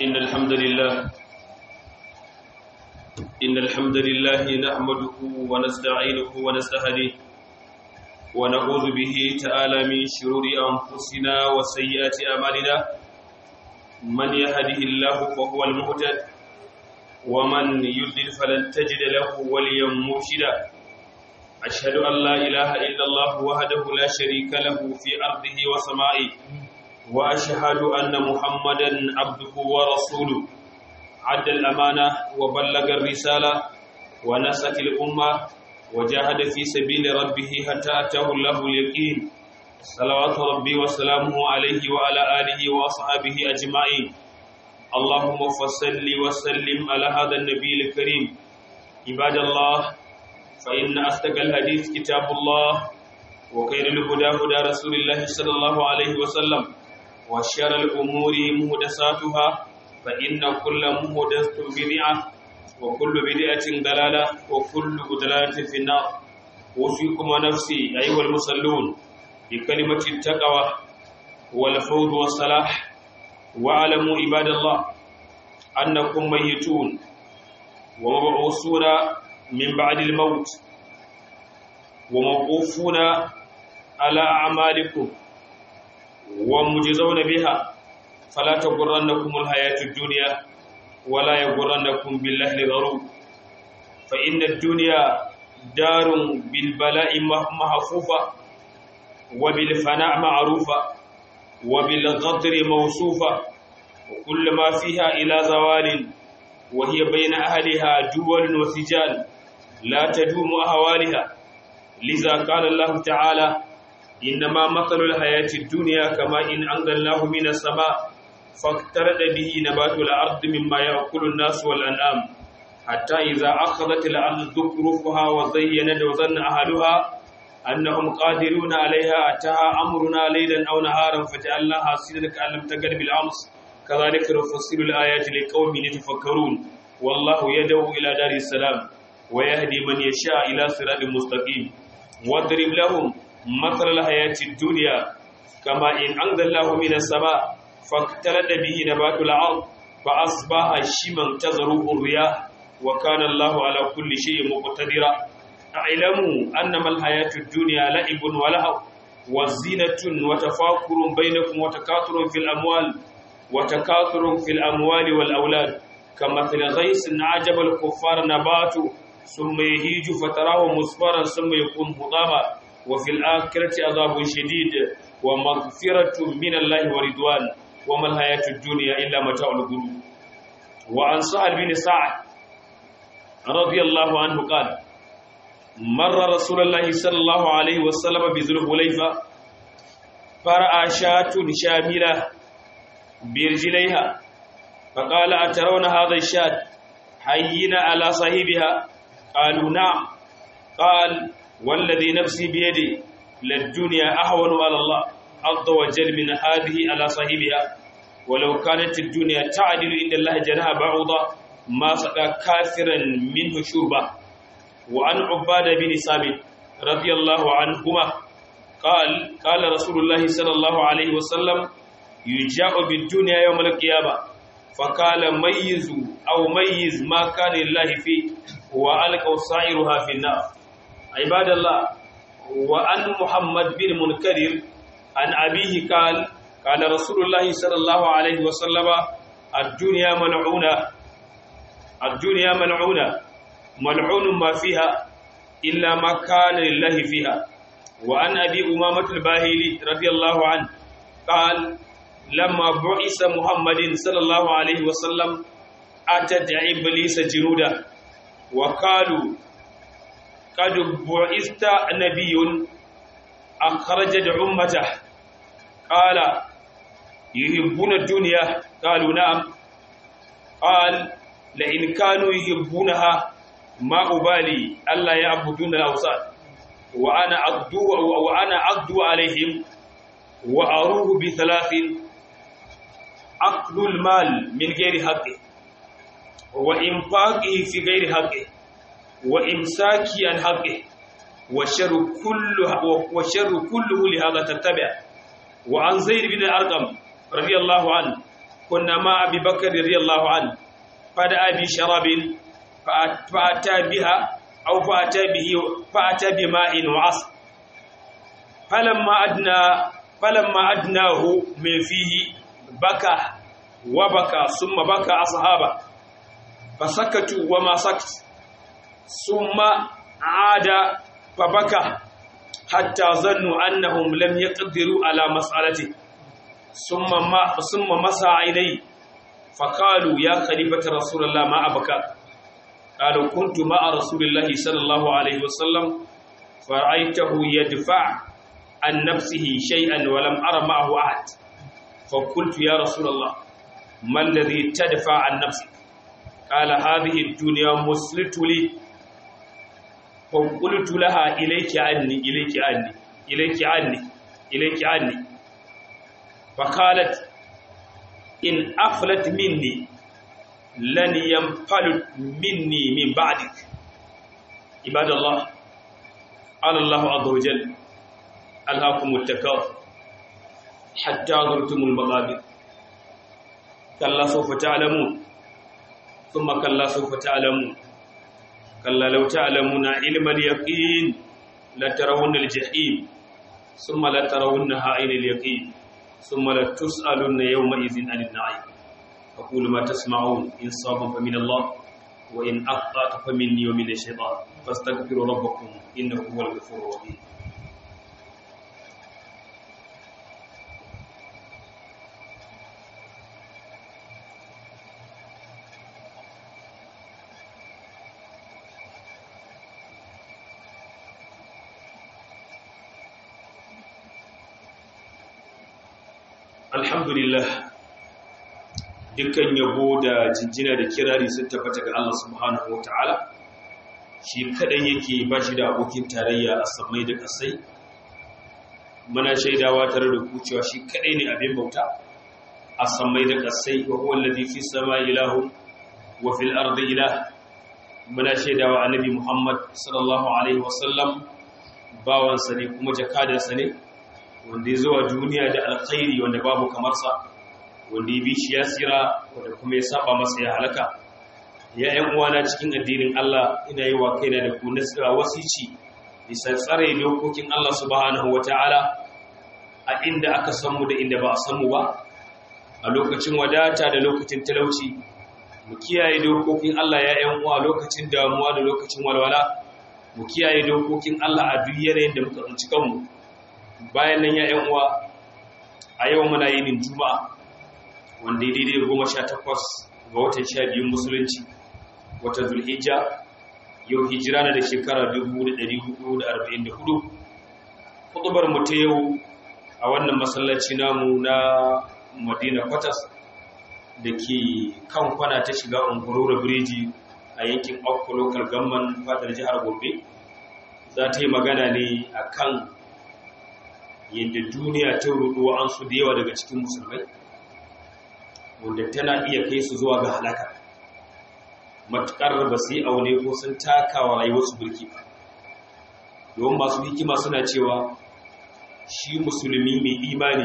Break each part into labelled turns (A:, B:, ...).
A: إن الحمد لله نحمده ونستعينه ونستهديه ونعوذ به تعالى من شرور أنفسنا وسيئات أعمالنا من يهده الله فهو المهتد ومن يضلل فلن تجد له وليا مرشدا أشهد أن لا إله إلا الله وحده لا شريك له في أرضه وسمائه وأشهد أن محمدا عبده ورسوله عد الأمانة وبلغ الرسالة ونصح الأمة وجاهد في سبيل ربه حتى أتاه الله اليقين صلوات ربي وسلامه عليه وعلى آله وأصحابه أجمعين اللهم فصل وسلم على هذا النبي الكريم عباد الله فإن أصدق الحديث كتاب الله وخير الهدى هدى رسول الله صلى الله عليه وسلم وشر الأمور محدثاتها فإن كل محدثة بدعة وكل بدعة ضلالة وكل ضلالة في النار أوصيكم ونفسي أيها المصلون بكلمة التقوى والفوز والصلاح واعلموا عباد الله أنكم ميتون ومبعوثون من بعد الموت وموقوفون على أعمالكم ومجزون بها فلا تغرنكم الحياة الدنيا ولا يغرنكم بالله الغرور فإن الدنيا دار بالبلاء محفوفة وبالفناء معروفة وبالغدر موصوفة وكل ما فيها إلى زوال وهي بين أهلها دول وسجال لا تدوم أهوالها لذا قال الله تعالى إنما مثل الحياة الدنيا كما إن أنزلناه من السماء فاقترض به نبات الأرض مما يأكل الناس والأنعام حتى إذا أخذت الأرض زخرفها وزينت وظن أهلها أنهم قادرون عليها أتاها أمرنا ليلا أو نهارا فجعلناها حصيدا كأن لم تغن بالأمس كذلك نفصل الآيات لقوم يتفكرون والله يدعو إلى دار السلام ويهدي من يشاء إلى صراط مستقيم واضرب لهم مثل الحياة الدنيا كما إن أنزل الله من السماء فاختلط به نبات الأرض فأصبح شيما تذروه الرياح وكان الله على كل شيء مقتدرا اعلموا أنما الحياة الدنيا لعب ولهو وزينة وتفاخر بينكم وتكاثر في الأموال والأولاد كمثل غيث أعجب الكفار نباته ثم يهيج فتراه مصفرا ثم يكون حطاما وفي الآخرة عذاب شديد ومغفرة من الله ورضوان وما الحياة الدنيا إلا متاع الغرور وعن سهل بن سعد رضي الله عنه قال مر رسول الله صلى الله عليه وسلم بذي الحليفة فرأى شاة شاملة برجليها فقال أترون هذا الشاة حيين على صاحبها قالوا نعم قال والذي نفسي بيدي للدنيا أهون على الله عز وجل من هذه على صاحبها ولو كانت الدنيا تعدل عند الله جناح بعوضة ما سقى كافرا منه شربا وعن عبادة بن ثابت رضي الله عنهما قال رسول الله صلى الله عليه وسلم يجاء بالدنيا يوم القيامة فقال ميز ما كان لله فيه وألقوا صائرها في النار عباد الله وعن محمد بن منكدر عن أبيه قال رسول الله صلى الله عليه وسلم الدنيا ملعون ما فيها إلا ما كان لله فيها وعن أبي أمامة الباهلي رضي الله عنه قال لما بعث محمد صلى الله عليه وسلم أتت إبليس جنودا وقالوا قد بعثت نبي أخرجت أمته قال يحبون الدنيا قالوا نعم قال لئن كانوا يحبونها ما أبالي ألا يعبدون الأوثان وأنا أغدو عليهم وأروه بثلاث أكل المال من غير حقه وإنفاقه في غير حقه وإمساكه عن حقه والشر كله لهذا تتبع وعن زيد بن الأرقم رضي الله عنه كنا مع أبي بكر رضي الله عنه فدعا بشراب فأتى بها أو فأتى بماء وعصر فلما أدناه من فيه بكى وبكى ثم بكى أصحابه فسكتوا وما سكت ثم عاد فبكى حتى ظنوا أنهم لم يقدروا على مسألته ثم مسى عينيه فقالوا يا خليفة رسول الله ما أبكى قالوا كنت مع رسول الله صلى الله عليه وسلم فرأيته يدفع عن نفسه شيئا ولم أر معه أحد فقلت يا رسول الله ما الذي تدفع عن نفسك قال هذه الدنيا مسلت لي فقلت لها إليك عني إليك عني إليك عني إليك عني فقالت إن أفلت مني لن ينفلت مني من بعدك عباد الله قال الله عز وجل ألهاكم التكاثر حتى زرتم المقابر كلا سوف تعلمون ثم كلا سوف تعلمون كلا لو تعلمون علم اليقين لترون الجحيم ثم لترونها عين اليقين ثم لتسألن يومئذ عن النعيم أقول ما تسمعون إن صاب فمن الله وإن أخطأت فمني ومن الشيطان فاستغفروا ربكم إنه هو الغفور الرحيم alhamdulillah dukkan yabo da jinjina da kirari sun tabbata ga Allah subhanahu wataala shi kadai yake bashi da abokin tarayya a samai da kasai muna shaidawa tare da ku cewa shi kadai ne abin bauta a samai da kasai wa huwa alladhi fi samai ilahu wa fil ardi ilah muna shaidawa annabi Muhammad sallallahu alaihi wasallam bawansa ne kuma jakadansa ne wanda ya zuwa duniya da alkhairi wanda babu kamarsa wanda ya bi shi ya tsira wanda kuma ya saba masa ya halaka ya ƴan uwana cikin addinin Allah ina yi wa kaina da ku nasira wasici bisa tsare dokokin Allah subhanahu wataala a inda aka san mu da inda ba a san mu ba a lokacin wadata da lokacin talauci mu kiyaye dokokin Allah ya ƴan uwa lokacin damuwa da lokacin walwala mu kiyaye dokokin Allah a duk yanayin da muka tsinci kanmu bayan nan ya ƴan uwa a yau muna yin juma'a wanda ya daidai 18 ga watan 12 musulunci wata zulhijja yau hijira na da shekara 1444 hutubar mu ta yau a wannan masallaci namu na Madina Kwatas da ke kan kwana ta shiga Ungurura Biriji a yankin Akko Local Government fadar jihar Gombe za ta yi magana ne akan yadda duniya ta rudu an su da yawa daga cikin musulmai wanda tana iya kai su zuwa ga halaka matukar ba su yi aune ko sun takawa rayuwarsu burki ba yawan masu hikima suna cewa shi musulmi mai imani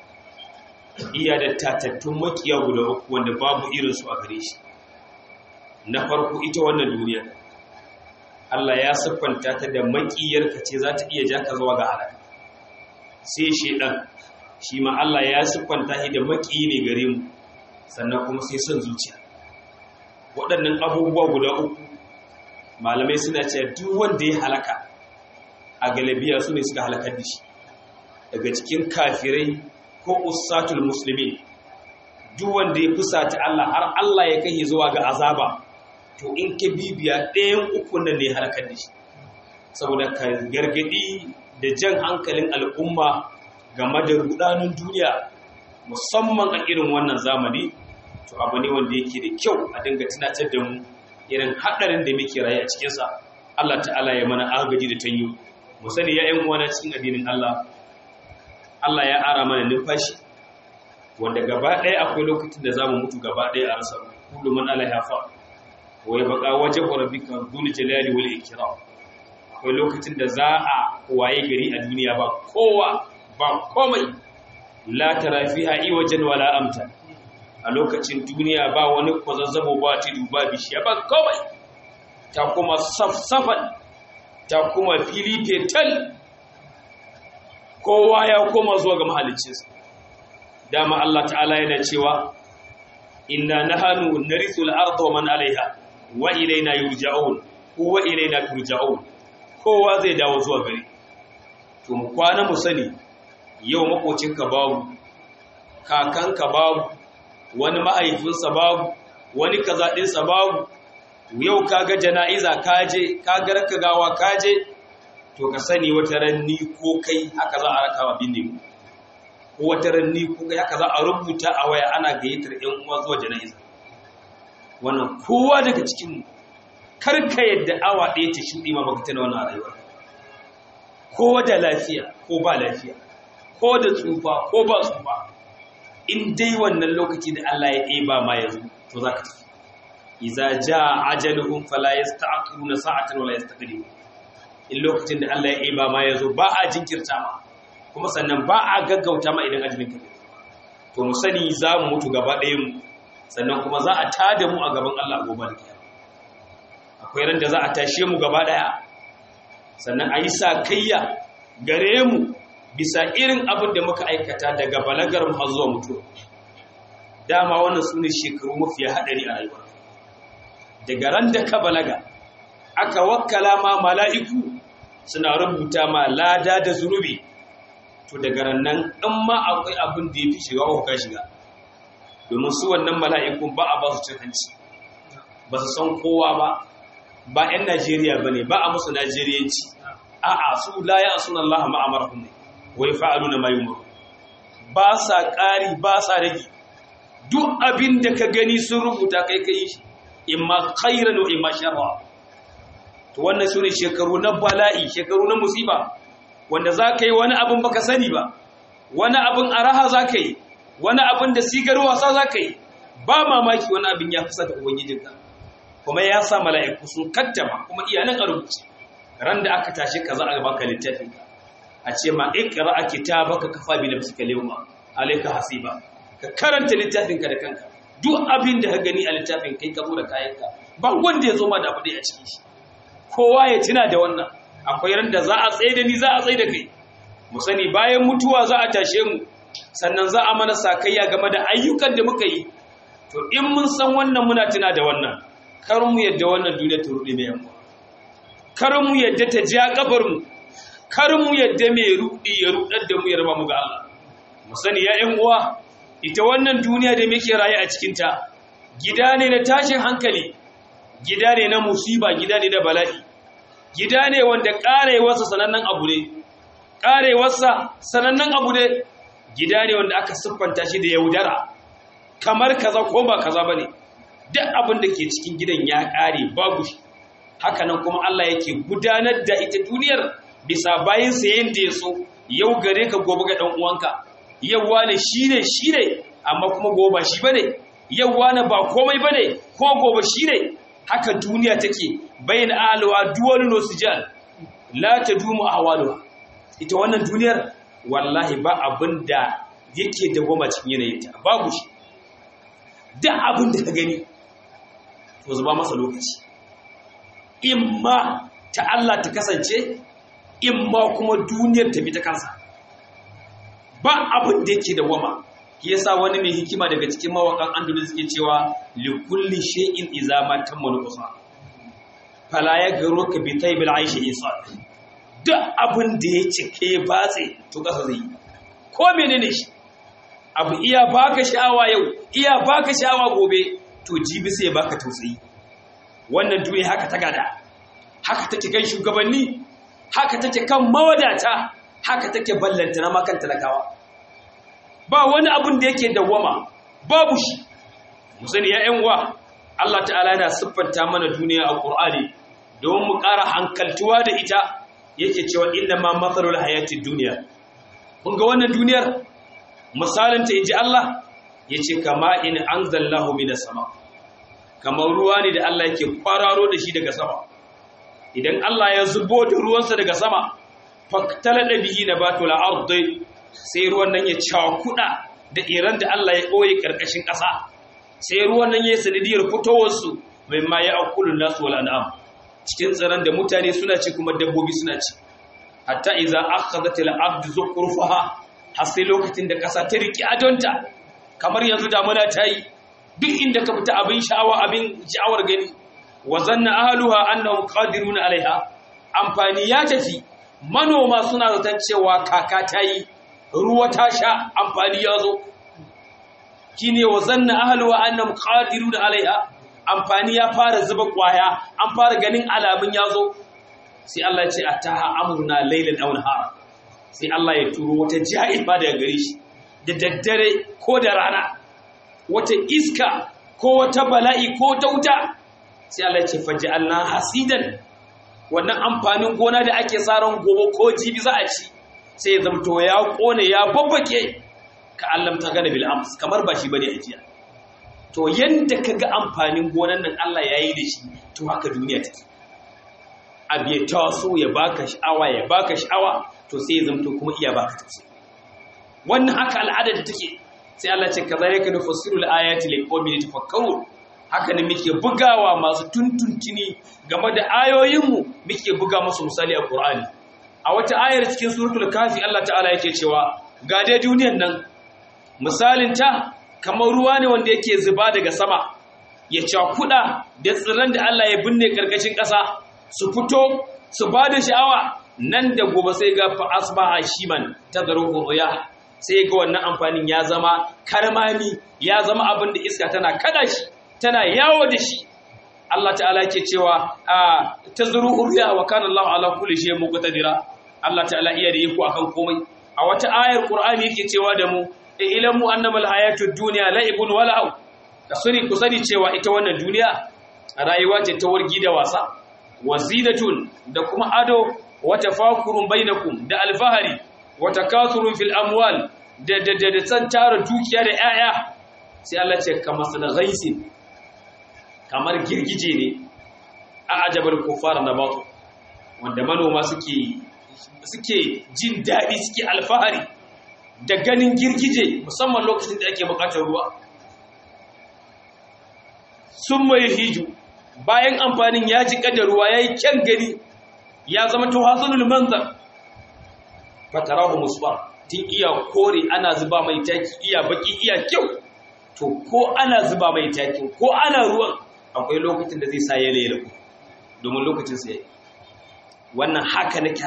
A: iya da tatattun makiya guda uku wanda babu irinsu a gare shi na farko ita wannan duniya Allah ya siffanta ta da makiyarka ce za ta iya jaka zuwa ga halaka sai shedan shi ma Allah ya siffanta shi da maki ne gare mu sannan kuma sai son zuciya waɗannan abubuwa guda uku malamai suna cewa duk wanda ya halaka a galabiya su ne suka halakar da shi daga cikin kafirai ko usatul muslimin duk wanda ya fusata Allah har Allah ya kai zuwa ga azaba to in ka bibiya ɗayan uku nan ne halakar da shi saboda ka gargadi da jan hankalin al'umma game da rudanin duniya musamman a irin wannan zamani to abu ne wanda yake da kyau a dinga tunatar da mu irin haɗarin da muke rayu a cikinsa Allah ta'ala ya mana agaji da tanyo mu sani ya ƴan uwana cikin addinin Allah Allah ya ara mana numfashi wanda gaba ɗaya akwai lokacin da zamu mutu gaba ɗaya a rasa kullu man alaiha fa wa yabqa wajhu rabbika dhul jalali wal ikram akwai lokacin da za a waye gari a duniya ba kowa ba komai la tara fiha iwajan wala amta a lokacin duniya ba wani kwazazzabo ba ta duba bishiya ba kawai ta kuma safsafan ta kuma fili fetal kowa ya koma zuwa ga mahaliccinsa dama Allah ta'ala yana cewa inna nahanu narithul arda wa man alaiha wa ilayna yurja'un wa ilayna turja'un kowa zai dawo zuwa gari to mu kwana mu sani yau makocinka babu kakanka babu wani mahaifinsa babu wani kaza ɗinsa babu yau kaga jana'iza kaje kaga raka gawa kaje to ka sani wata ranni ko kai haka za a rakawa binne ko wata ranni ko kai haka za a rubuta a waya ana gayyatar ƴan uwa zuwa jana'iza wannan kowa daga cikin mu karka yadda awa ɗaya ta shuɗi ma baka tana wannan rayuwa ko da lafiya ko ba lafiya ko da tsufa ko ba tsufa in dai wannan lokaci da Allah ya ɗeba ma yanzu to za ka tafi iza jaa ajaluhum fala yasta'khiruna sa'atan wala yastaqdimun in lokacin da Allah ya ɗeba ma yanzu ba a jinkirta ma kuma sannan ba a gaggauta ma idan ajalin ka to mu sani za mu mutu gaba ɗayan mu sannan kuma za a tada mu a gaban Allah gobe da kiyama akwai ran da za a tashe mu gaba ɗaya sannan a yi sakayya gare mu bisa irin abin da muka aikata daga balagar mu har zuwa mutuwa dama wannan sune shekaru mafiya hadari a rayuwa daga ran da ka balaga aka wakkala ma mala'iku suna rubuta ma lada da zunubi to daga ran nan in ma akwai abin da yafi shiga ko ka shiga domin su wannan mala'ikun ba a ba su cin hanci ba su san kowa ba 'yan Najeriya bane ba a musu Najeriyanci a'a su la ya'suna Allah ma amarahum wai fa'aluna ma yumaru ba sa ƙari ba sa rage duk abin da ka gani sun rubuta kai kai shi imma khairan wa imma sharra to wannan sune shekaru na bala'i shekaru na musiba wanda zaka yi wani abin baka sani ba wani abin araha zaka yi wani abin da sigar wasa zaka yi ba mamaki wani abin ya fusa da ubangijinka kuma ya sa mala'iku sun kaddama kuma iyanan a rubuce ran da aka tashi kaza a baka littafin a ce ma ikra kitabaka kafa bi nafsika yawma alayka hasiba ka karanta littafin ka da kanka duk abin da ka gani a littafin kai ka zo da kayanka ba wanda ya zo ma da abu a cikin shi kowa ya tuna da wannan akwai ran da za a tsaye da ni za a tsaye da kai mu sani bayan mutuwa za a tashe mu sannan za a mana sakayya game da ayyukan da muka yi to in mun san wannan muna tuna da wannan kar mu yadda wannan duniya ta rude mai yamma kar mu yadda ta ja kafar mu kar mu yadda mai rudi ya rudar da mu ya raba mu ga Allah mu sani ya ƴan uwa ita wannan duniya da muke raye a cikin ta gida ne na tashin hankali gida ne na musiba gida ne na bala'i gida ne wanda karewarsa sanannen abu ne gida ne wanda aka siffanta shi da yaudara kamar kaza ko ba kaza bane duk abin da ke cikin gidan ya kare babu shi hakanan kuma Allah yake gudanar da ita duniyar bisa bayin sa yanda ya so yau gare ka gobe ga dan uwanka yau wane shine amma kuma gobe ba shi bane yau wane ba komai bane ko gobe shine haka duniya take bayin alwa duwalun usjan la tadumu ahwaluha ita wannan duniyar wallahi ba abinda yake da goma cikin yanayinta babu shi duk abin da ka gani to zuba masa lokaci imma ta Allah ta kasance imma kuma duniyar ta bi ta kansa ba abin da yake da goma yasa wani mai hikima daga cikin mawakan andalus suke cewa li kulli shay'in idza ma tamma nuqsa fala yaghruka bi taybil aishi isa duk abin da ya cike batse to kasa zai ko menene shi abu iya baka sha'awa yau iya baka sha'awa gobe to jibi sai baka tausayi wannan duniya haka ta gada haka take kan shugabanni haka take kan mawadata haka take ballanta na makan talakawa ba wani abin da yake dawwama babu shi musani ya ƴan uwa Allah ta'ala yana siffanta mana duniya a Qur'ani don mu ƙara hankaltuwa da ita yake cewa inna ma mathalul hayatid dunya kun ga wannan duniyar misalin ta inji Allah yace kama in anzalallahu minas sama kamar ruwa ne da Allah yake kwararo da shi daga sama idan Allah ya zubo da ruwansa daga sama faktalada bihi nabatul ardi sai ruwan nan ya cakuda da iran da Allah ya koye karkashin ƙasa sai ruwan nan yayin sanadiyar fitowar su mimma ya'kulun nas wal an'am cikin tsiran da mutane suna ci kuma dabbobi suna ci hatta idza akhadhat al-ard zukhrufaha har sai lokacin da kasa ta riki adonta kamar yanzu damuna ta yi duk inda ka fita abin sha'awar gani wa zanna ahluha annahum qadiruna alaiha amfani ya tafi manoma suna zaton cewa kaka ta yi ruwa ta sha amfani ya zo shine wa zanna ahluha annahum qadiruna alaiha amfani ya fara zuba kwaya an fara ganin alamun ya zo sai Allah ya ce ataha amruna laylan aw nahara sai Allah ya turo wata ja'iba daga gare shi da daddare ko da rana wata iska ko wata bala'i ko ta wuta sai Allah ya ce faj'alna hasidan wannan amfanin gona da ake tsaron gobe ko jibi za a ci sai ya zamto ya kone ya babbake ka Allah ta gane bil ams kamar ba shi bane ajiya to yanda kaga amfanin gonan nan Allah yayi da shi to haka duniya take abiye taso ya baka sha'awa to sai ya zamto kuma iya baka tausayi wannan haka al'ada da take sai Allah ce kazalika nufassiru al-ayati liqaumin yatafakkarun haka ne muke bugawa masu tuntuntuni game da ayoyinmu muke buga musu misali a Qur'ani a wata ayar cikin suratul kafi Allah ta'ala yake cewa ga dai duniyar nan misalin ta kamar ruwa ne wanda yake zuba daga sama ya cakuda da tsirran da Allah ya binne karkashin ƙasa su fito su bada sha'awa nan da gobe sai ga fa asbaha shiman tadruhu riyah sai ga wannan amfanin ya zama karmami ya zama abin da iska tana kada shi tana yawo da shi Allah ta'ala yake cewa tazruhu riya wa kana Allahu ala kulli shay'in muqtadira Allah ta'ala iya da iko akan komai a wata ayar Qur'ani yake cewa da mu ilamu annamal hayatud dunya la'ibun wa la'u ku sani cewa ita wannan duniya rayuwa ce ta wargi da wasa wazidatun da kuma ado wa tafakurun bainakum da alfahari wa takathurun fil amwal da san tara dukiya da 'ya'ya sai Allah ce kamar ghaisin kamar girgije ne a ajabar kufara na batu wanda manoma suke jin daɗi suke alfahari da ganin girgije musamman lokacin da ake buƙatar ruwa sun mai hiju bayan amfanin ya ji da ruwa ya yi kyan gani ya zama tawasunul manzar fatarahu musfar tun iya kore ana zuba mai taki iya baki iya kyau to ko ana zuba mai taki ko ana ruwan akwai lokacin da zai sa ya lera domin lokacin sai wannan haka nake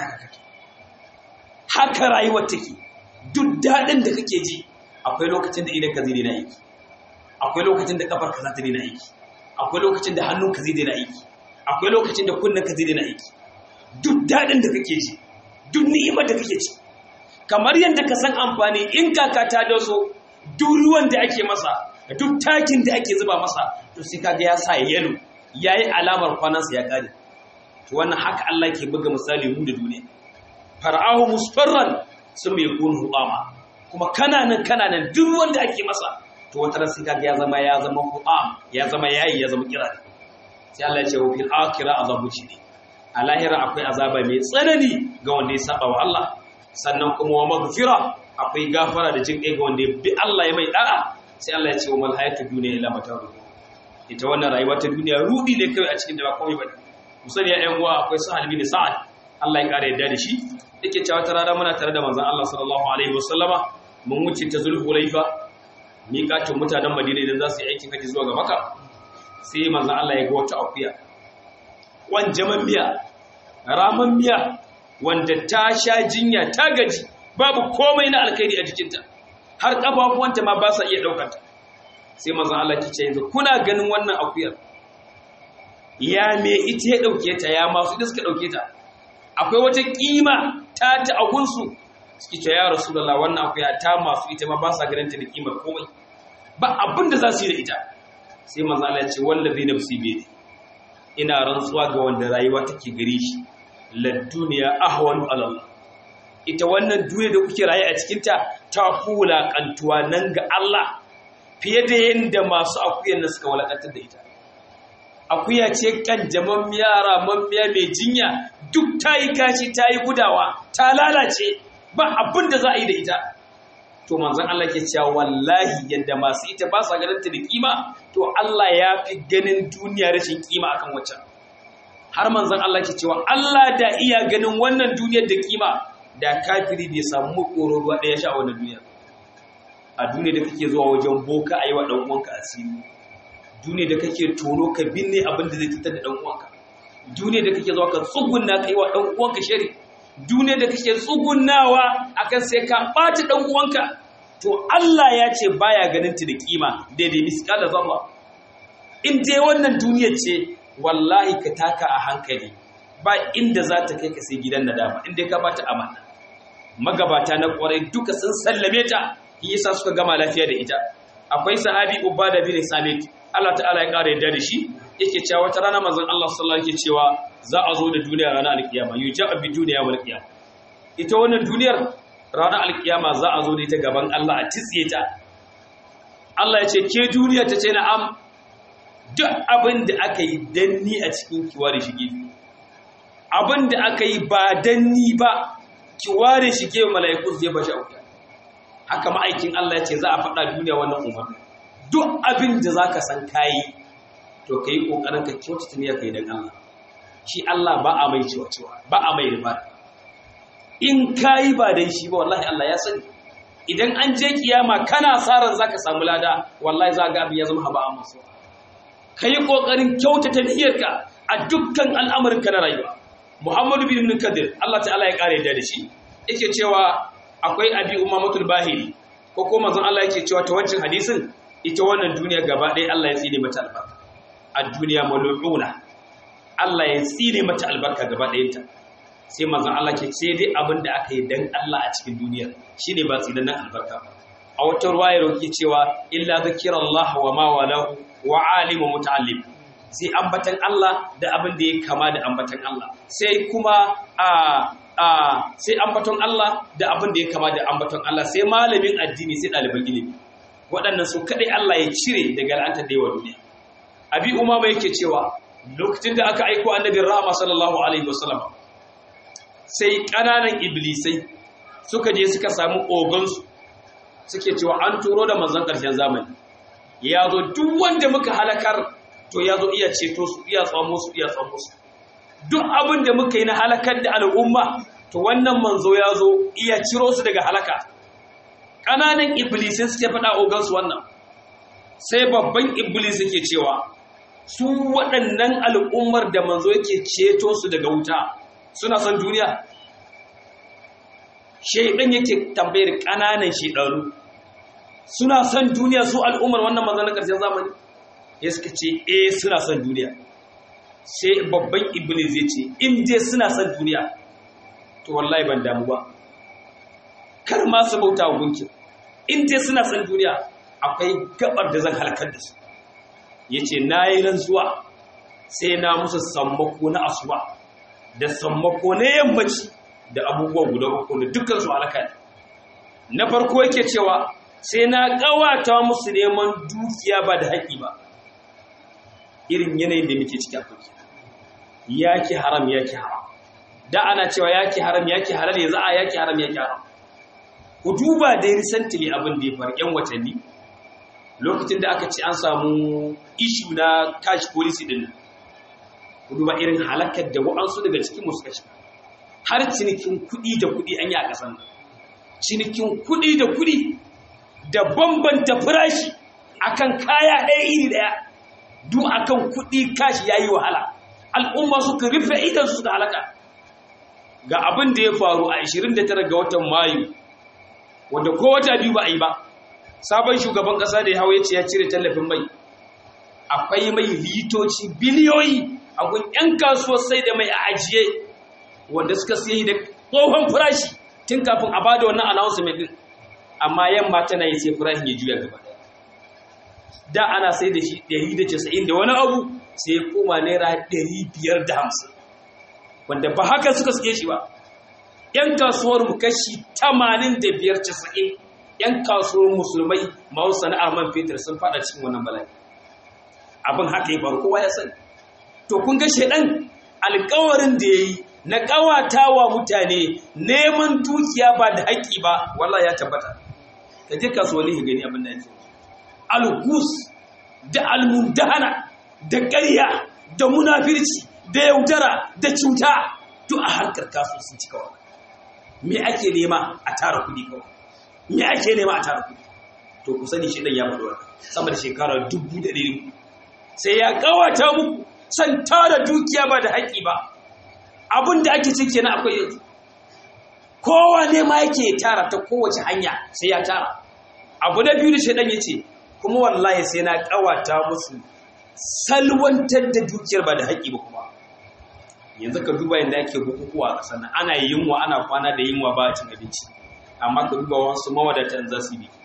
A: haka rayuwar take duk dadin da kake ji akwai lokacin da idan ka zai daina aiki akwai lokacin da kafar ka za ta daina aiki akwai lokacin da hannun ka zai daina aiki akwai lokacin da kunnen ka zai daina aiki duk dadin da kake ji duk ni'imar da kake ci kamar yadda ka san amfani in kaka ta doso duk ruwan da ake masa duk takin da ake zuba masa to sai kaga ya sa yalo yayi alamar kwanansa ya kare to wannan haka Allah yake buga misali mu da duniya far'ahu musfarran sun mai kunu hudama kuma kananan duk ruwan da ake masa to wata ran sai kaga ya zama hudam ya zama yayi ya zama kira sai Allah ya ce wa fil akhirah azabu shidi a lahira akwai azaba mai tsanani ga wanda ya saba wa Allah sannan kuma wa maghfira akwai gafara da jin kai ga wanda ya bi Allah ya mai da'a sai Allah ya ce wa mal hayatu dunya illa mata'u ita wannan rayuwa ta duniya rudi ne kai a cikin da ba komai bane musali ya ƴan uwa akwai Sa'ad bin Sa'ad Allah ya kare yadda da shi yake cewa ta rana muna tare da manzon Allah sallallahu alaihi wasallama mun wuce ta Zulhulaifa miƙatun mutanen Madina idan za su yi aikin haji zuwa ga Makka sai manzon Allah ya ga wata akuya wanjaman miya raman miya wanda ta sha jinya ta gaji babu komai na alkhairi a jikinta har kafafuwanta ma ba sa iya daukar ta sai manzon Allah kice yanzu kuna ganin wannan akuyar ya me ita ya dauke ta ya masu da suka dauke ta akwai wata kima ta agunsu suke ce ya rasulullah wannan akuya ta masu ita ma ba sa ganin ta da kimar komai ba abin da za su yi da ita sai manzon Allah ya ce wallazi nafsi bi ina rantsuwa ga wanda rayuwa take gare shi ladduniya ahwanu ala Allah ita wannan duniya da kuke raye a cikin ta fula kantuwa nan ga Allah fiye da yanda masu akuyan nan suka walakantar da ita akuya ce kan jaman yara mammiya mai jinya duk tayi kashi tayi gudawa ta lalace ba abin da za a yi da ita
B: to manzon Allah ke cewa wallahi yadda masu ita ba sa ganin ta da kima to Allah ya fi ganin duniya rashin kima akan waccan. Har manzon Allah ke cewa Allah da iya ganin wannan duniyar da kima da kafiri bai samu ruwa ɗaya sha wannan duniyar. A duniya da kake zuwa wajen boka a yi wa ɗan uwanka asiri, duniya da kake tono ka binne abin da zai fitar da ɗan uwanka, duniya da kake zuwa ka tsugunna ka yi wa ɗan uwanka shari, duniya da kake tsugunnawa akan sai ka ɓata ɗan uwanka, to Allah ya ce baya ganin ta da kima daidai miskala zarra. In dai wannan duniyar ce wallahi ka taka a hankali, ba inda za ta kai ka sai gidan nadama in dai ka bata amana. Magabata na kwarai duka sun sallame ta, yasa suka gama lafiya da ita. Akwai sahabi Ubada bin Samit, Allah ta'ala ya kare yadda da shi, yake cewa wata rana manzon Allah sallallahu alaihi wasallam yake cewa za a zo da duniya ranar alkiyama, yuja'a bi dunya wal qiyama. Ita wannan duniyar ranar alkiyama za a zo da ita gaban Allah a tsiye ta. Allah ya ce ke duniya, ta ce na'am, duk abin da aka yi danni a cikin kiware shige, abin da aka yi ba danni ba kiware shige, mala'iku zai bashi auka. Haka ma'aikin Allah ya ce za a faɗa duniya wannan umarni. Duk abin da za ka san kayi, to ka yi ƙoƙarin ka kyautata niyyar kai don Allah. Shi Allah ba a mai cewa ba a mai riba. In kayi ba dan shi ba wallahi Allah ya sani. Idan an je kiyama kana saran za ka samu lada, wallahi za ga abin ya zama haba amma so. Ka yi ƙoƙarin kyautata niyyarka a dukkan al'amarinka na rayuwa. Muhammadu bin Kadir, Allah ta'ala ya ƙare da shi, yake cewa akwai abi umamatul bahili, ko kuma manzon Allah yake cewa ta wancan hadisin ita wannan duniya gaba ɗaya Allah ya tsine mata albarka. Ad-dunya mal'una, Allah ya tsine mata albarka gaba ɗayanta. Sai manzon Allah ke ce dai abin da aka yi dan Allah a cikin duniya shine ba tsinan albarka ba. A wata ruwaya yake cewa illa zikrullah wa ma walahu wa alimu muta'allim. Sai ambatan Allah da abin da ya kama da ambatan Allah. Sai kuma sai ambaton Allah da abin da ya kama da ambaton Allah, sai malamin addini, sai ɗaliban ilimi. Waɗannan su kaɗai Allah ya cire daga la'antar da yawa duniya. Abi Umama yake cewa lokacin da aka aiko annabin rahama sallallahu alaihi wasallam, sai ƙananan iblisai suka je suka samu ogansu suke cewa an turo da manzon ƙarshen zamani. Ya zo duk wanda muka halakar to ya zo iya ceto su, iya tsamo su, iya tsamo su. Duk abin da muka yi na halakar da al'umma, to wannan manzo ya zo iya ciro su daga halaka. Ƙananan iblisai suke faɗa ogansu wannan. Sai babban iblis yake cewa su waɗannan al'ummar da manzo yake ceto su daga wuta suna son duniya. Shaidan yake tambayar ƙananan shaidanu, suna son duniya su al'ummar wannan manzo na ƙarshen zamani? Ya suka ce suna son duniya. Sai babban iblis ya ce in dai suna son duniya to wallahi ban damu ba, kar ma su bauta wa gunki. In dai suna son duniya akwai gabar da zan halakar da su. Ya ce na yi rantsuwa sai na musu sammako na asuba da sammako na yammaci da abubuwa guda uku da dukkan su halaka ne. Na farko yake cewa sai na ƙawata musu neman dukiya ba da haƙi ba, irin yanayin da muke ciki a kuki. Yaki haram yaki haram, da ana cewa yaki haram yaki halal, yanzu a yaki haram yaki haram. Ku duba dai recently abin da ya faru 'yan watanni, lokacin da aka ce an samu issue na cash policy din. Ku duba irin halakar da wa'ansu daga cikin mu suka shiga. Har cinikin kuɗi da kuɗi an yi a ƙasan. Cinikin kuɗi da kuɗi da bambanta farashi akan kaya ɗaya iri ɗaya, duk akan kuɗi kashi yayi wahala. Al'umma suka rufe idan su suka halaka. Ga abin da ya faru a 29 ga watan Mayu, wanda ko wata biyu ba a yi ba, sabon shugaban ƙasa da ya hau ya ce ya cire tallafin mai. Akwai mai litoci biliyoyi a gun 'yan kasuwar sai da mai a ajiye, wanda suka siye da tsohon farashi tun kafin a bada wannan announcement din, amma yamma tana yi sai farashin ya juya gaba. Da ana sai da shi 190 da wani abu, sai ya koma naira 550, wanda ba haka suka suke shi ba. 'Yan kasuwar mu kashi 85-90 'yan kasuwar musulmai masu sana'ar man fetur sun fada cikin wannan bala'i. Abin haka ya faru, kowa ya sani. To kun ga shedan alƙawarin da yayi na ƙawatawa mutane neman dukiya ba da haƙƙi ba, wallahi ya tabbata. ka je kasuwanni ka gani abin da yake algus da almundahana da ƙarya da munafirci da yaudara da cuta duk a harkar kasuwa sun cika wa me ake nema a tara kuɗi kawai me ake nema a tara kuɗi to ku sani shi dan ya faɗi wannan sama da shekara 1000 sai ya kawata muku san tara dukiya ba da haƙi ba abin da ake cike na akwai yanzu kowa ne ma yake tara ta kowace hanya sai ya tara abu da biyu da shedan yace kuma wallahi sai na kawata musu salwantar da dukiyar ba da haƙi ba kuma yanzu ka duba yanda yake bukukuwa a ƙasar nan ana yunwa ana kwana da yunwa ba cin abinci amma ka duba wasu mawadatan za su bi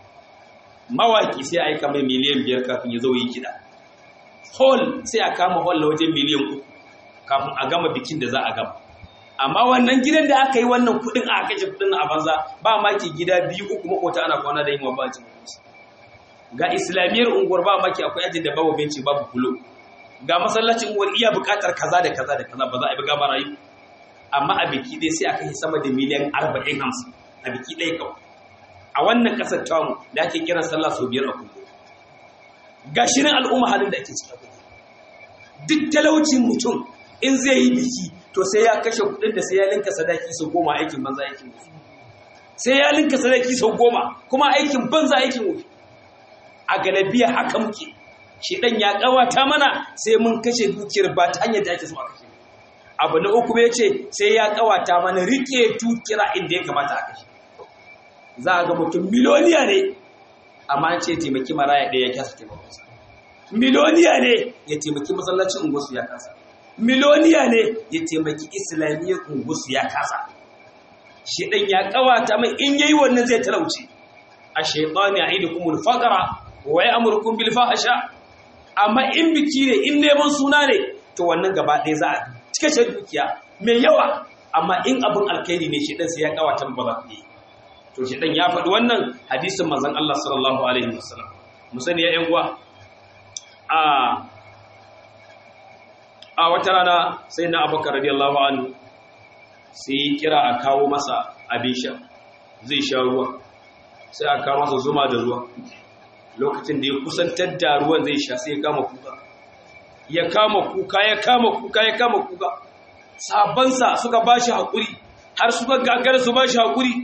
B: mawaki sai a aika mai miliyan 5 kafin ya zo yi kiɗa hall sai a kama hall na wajen miliyan 3 kafin a gama bikin da za a gama amma wannan gidan da aka yi wannan kudin a kashe kudin a banza ba maki gida 2-3 makota ana kwana da yin wa cin abinci ga islamiyyar unguwar ba maki akwai ajin da babu benci babu kulo ga masallacin unguwar iya bukatar kaza da kaza da kaza ba za a yi buga marayu amma a biki dai sai a kashe sama da miliyan 40-50 a biki ɗaya kawai a wannan ƙasar tamu da ake kiran sallah sau 5 a kullum ga shirin al'umma halin da ake ciki duk talaucin mutum in zai yi biki to sai ya kashe kudin da sai ya linka sadaki sau 10 aikin banza aikin wufi sai ya linka sadaki sau 10 kuma aikin banza aikin wufi a galabiya haka muke shedan ya kawata mana sai mun kashe dukiyar ba ta hanyar da ake so a kashe abu na uku ya ce sai ya kawata mana rike dukira inda ya kamata a kashe za a ga mutum miliyoniya ne amma an ce taimaki maraya ɗaya ya kasa taimakonsa miliyoniya ne ya taimaki masallacin unguwarsu ya kasa miliyoniya ne ya taimaki islamiyyar unguwarsu ya kasa shi ɗan ya ƙawata mai in yayi wannan zai talauce a shaitani a idu kumul faƙara wa ya amurkun bil fahasha amma in biki ne in neman suna ne to wannan gaba ɗaya za a cika dukiya mai yawa amma in abin alkhairi ne shi ɗan sai ya ƙawata ba za ku yi to shi dan ya faɗi wannan hadisin manzon Allah sallallahu alaihi wasallam musani ya yan uwa a wata rana sai na Abubakar radiyallahu anhu sai kira a kawo masa abin sha zai sha ruwa sai a kawo masa zuma da ruwa lokacin da ya kusantar da ruwan zai sha sai ya kama kuka sabansa suka bashi hakuri har suka gagara su bashi hakuri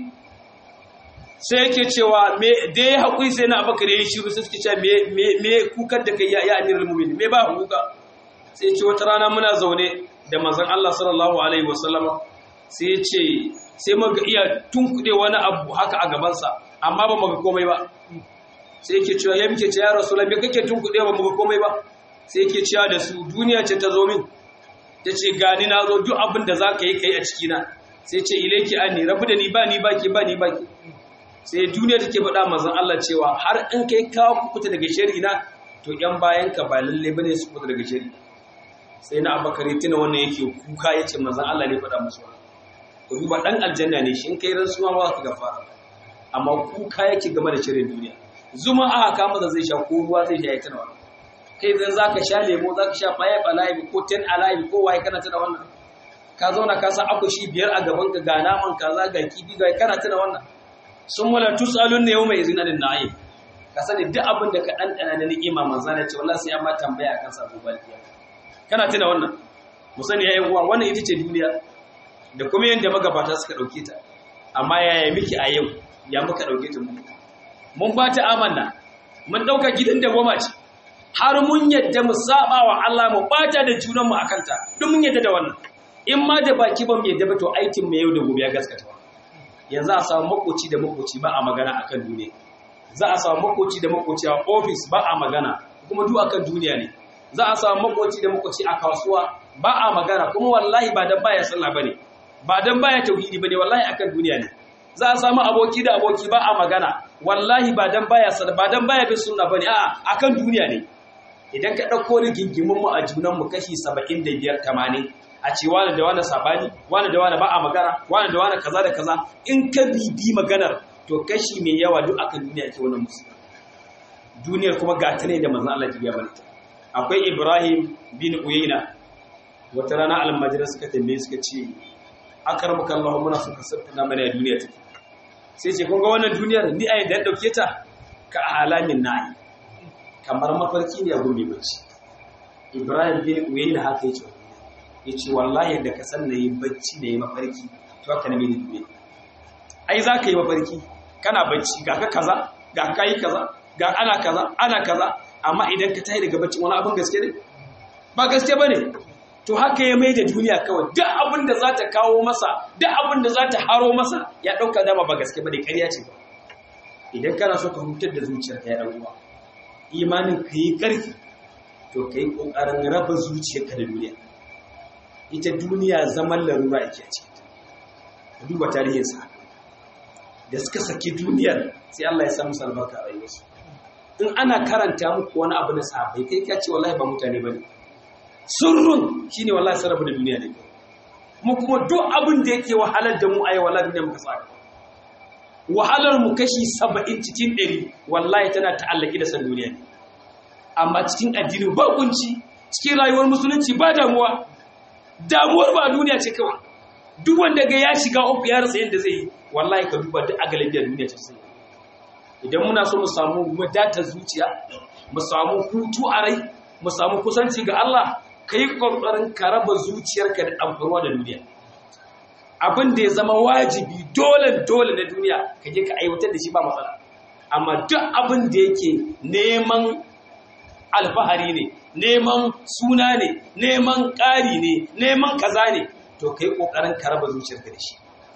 B: sai yake cewa me da ya haƙuri sai na Abubakar yayin shiru sai suke cewa me kukar da kai ya amirul mu'minin me ba kuka sai ce wata rana muna zaune da manzon Allah sallallahu alaihi wasallam sai ce sai muga iya tunkude wani abu haka a gaban sa amma ba muga komai ba sai yake cewa ya muke ce ya rasulullahi me kake tunkude ba muga komai ba sai yake cewa da su duniya ce ta zo min tace gani na zo duk abin da zaka yi kai a ciki na sai ce ilaiki anni rabu da ni ba ni baki sai duniya take faɗa manzon Allah cewa har in kai kawo kukuta daga shari'i na to ƴan bayan ka ba lalle bane su kukuta daga shari'i sai na Abubakar tuna wannan yake kuka yace manzon Allah ne faɗa musu to duba dan aljanna ne shi in kai rantsuwa ba ka gafara amma kuka yake game da shari'in duniya zuma aka kama da zai sha ko ruwa zai sha ya tuna wannan kai dan zaka sha lemo zaka sha faye bala'i ko ten ala'i ko wai kana tuna wannan ka zauna ka san akushi 5 a gaban ka ga naman kaza ga kibi ga kana tuna wannan sun wala tusalun ne yawma izina lin na'im ka sani duk abin da ka dandana na ni'ima manzo ne ce wallahi sai amma tambaya akan sa gobe alkiya kana tuna wannan mu sani yayin uwa wannan ita ce duniya da kuma yanda magabata suka dauke ta amma yaya miki a yau ya muka dauke ta mun ba ta amanna mun dauka gidan da goma ce har mun yadda mu saba wa Allah mu bata da junan mu akan ta duk mun yadda da wannan in ma da baki ban yadda ba to aikin mu yau da gobe ya gaskata yanzu a samu makoci da makoci ba a magana akan duniya za a samu makoci da makoci a office ba a magana kuma duk akan duniya ne za a samu makoci da makoci a kasuwa ba a magana kuma wallahi ba dan baya sallah bane ba dan baya tauhidi bane wallahi akan duniya ne za a samu aboki da aboki ba a magana wallahi ba dan baya sallah ba dan baya bin sunna bane a'a akan duniya ne idan ka dauko rigingimin mu a junan mu kashi 75 80 a ce wani da wani sabani wani da wani ba a magana wani da wani kaza da kaza in ka bibi maganar to kashi mai yawa duk akan duniya ke wannan musulmi duniyar kuma ga ta ne da manzon Allah ya bane akwai Ibrahim bin Uyayna wata rana almajira suka tambaye suka ce akarmuka Allah muna so ka sabta mana duniya take sai ce kun ga wannan duniyar ni a yadda dauke ta ka halamin na'i kamar mafarki ne a gumbi bacci. Ibrahim bin Uyayna haka yace wallahi da ka san nayi bacci da yi mafarki to haka ne mai duniya. Ai za ka yi mafarki kana bacci ga ka kaza ga kai kaza ga ana kaza amma idan ka tayi daga bacci wani abin gaske ne ba gaske bane. To haka ya mai da duniya kawai duk abin da za ta kawo masa duk abin da za ta haro masa ya ɗauka dama ba gaske ba da ƙarya ce ba. Idan kana so ka hutar da zuciyarka ya ɗan uwa imanin ka yi ƙarfi to ka yi ƙoƙarin raba zuciyarka da duniya. Ita duniya zaman larura ake a cikin ka duba tarihinsa da suka saki duniyar sai Allah ya sa musu albarka a rayuwarsu. In ana karanta muku wani abu na sahabbai kai ka ce wallahi ba mutane bane. Sirrun shine wallahi sarrafa da duniya ne. Mu kuma duk abin da yake wahalar da mu ayi wallahi duniya muka saka. Wahalar mu kashi 70 cikin 100 wallahi tana ta'allaki da san duniya ne. Amma cikin addini ba kunci, cikin rayuwar musulunci ba damuwa. Damuwar ba duniya ce kawai. Duk wanda ga ya shiga uku ya rasa yadda zai yi wallahi ka duba duk agalabiyar duniya ce sai. Idan muna so mu samu wadatar zuciya, mu samu hutu a rai, mu samu kusanci ga Allah, kai kokarin ka raba zuciyarka da amfarwa da duniya. Abin da ya zama wajibi dole na duniya ka je ka aiwatar da shi ba matsala. Amma duk abin da yake neman alfahari ne, neman suna ne, neman ƙari ne, neman kaza ne, to kai kokarin ka raba zuciyarka da shi.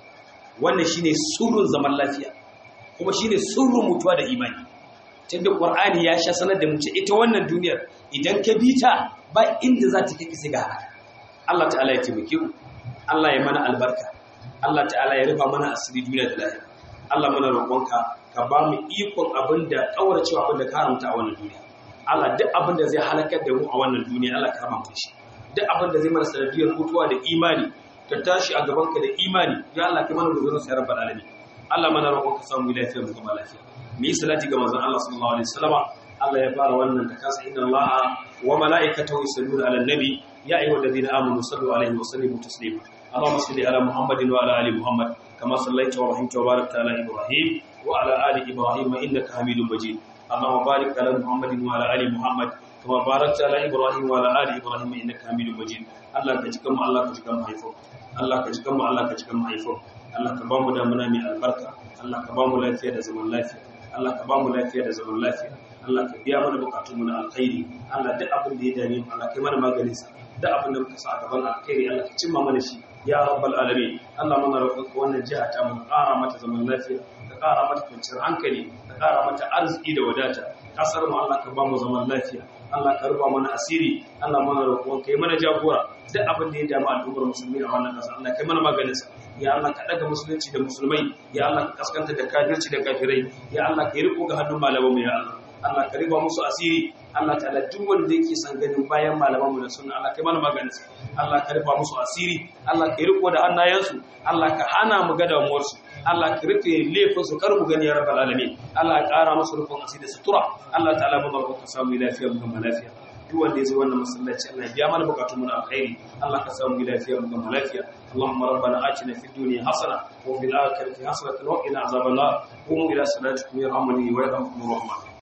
B: Wannan shine sirrin zaman lafiya, kuma shine sirrin mutuwa da imani. Tunda Qur'ani ya sha sanar da mu ce ita wannan duniyar idan ka bi ta ba inda za ta kai sai ga haka. Allah ta'ala ya taimake mu, Allah ya mana albarka, Allah ta'ala ya rufa mana asiri duniya da lahira. Allah muna roƙonka ka ba mu ikon abinda kauracewa abinda ka haramta a wannan duniya. Allah duk abinda zai halakar da mu a wannan duniya Allah ka rama mu shi. Duk abinda zai mana sanadiyar mutuwa da imani ka tashi a gabanka da imani ya Allah kai mana guzurin sai rabbal alamin. Allah muna roƙonka samu lafiya mu kuma lafiya. Mu yi salati ga manzon Allah sallallahu alaihi wasallama. Allah ya fara wannan da kasa inna Allah wa malaikatahu yusalluna ala nabi ya ayyuhalladhina amanu sallu alaihi wa sallimu taslima. Allahumma salli ala Muhammadin wa ala ali Muhammad kama sallaita wa rahimta wa barakta ala Ibrahim wa ala ali Ibrahim innaka Hamidum Majid. Allahumma barik ala Muhammadin wa ala ali Muhammad kama barakta ala Ibrahim wa ala ali Ibrahim innaka Hamidum Majid. Allah ka jikan mu, Allah ka jikan mu haifo. Allah ka jikan mu, Allah ka jikan mu haifo. Allah ka ba mu damuna mai albarka. Allah ka ba mu lafiya da zaman lafiya. Allah ka ba mu lafiya da zaman lafiya. Allah ka biya mana bukatunmu na alkhairi. Allah duk abin da ya dame mu Allah kai mana maganin sa. Duk abin da muka sa a gaban alkhairi Allah ka cimma mana shi ya rabbal alamin. Allah muna roƙonka wannan jiha ta mu ƙara mata zaman lafiya, ka ƙara mata kwanciyar hankali, ka ƙara mata arziki da wadata. Kasar mu Allah ka ba mu zaman lafiya. Allah ka rufa mana asiri. Allah muna roƙonka kai mana jagora. Duk abin da ya dame al'ummar musulmi a wannan ƙasa Allah kai mana maganin sa. Ya Allah ka daga musulunci da musulmai. Ya Allah ka kaskanta da kafirci da kafirai. Ya Allah ka yi riko ga hannun malamanmu ya Allah. Allah ka riba musu asiri. Allah ta'ala duk wanda yake san ganin bayan malamanmu da sunna Allah kai mana maganin sa. Allah ka riba musu asiri. Allah ka riko da hannayensu. Allah ka hana mu ga damuwar su. Allah ka rufe laifin su kar mu gani ya rabbal alamin. Allah ya ƙara musu rufin asiri da sutura. Allah ta'ala mu barka ka samu lafiya mu gama lafiya. Duk wanda ya zo wannan masallaci Allah ya biya mana bukatun mu na alkhairi. Allah ka samu lafiya mu gama lafiya. اللهم ربنا آتنا في الدنيا حسنة وفي الآخرة حسنة وقنا عذاب النار. قوموا إلى صلاتكم يرحمني ويرحمكم الرحمن.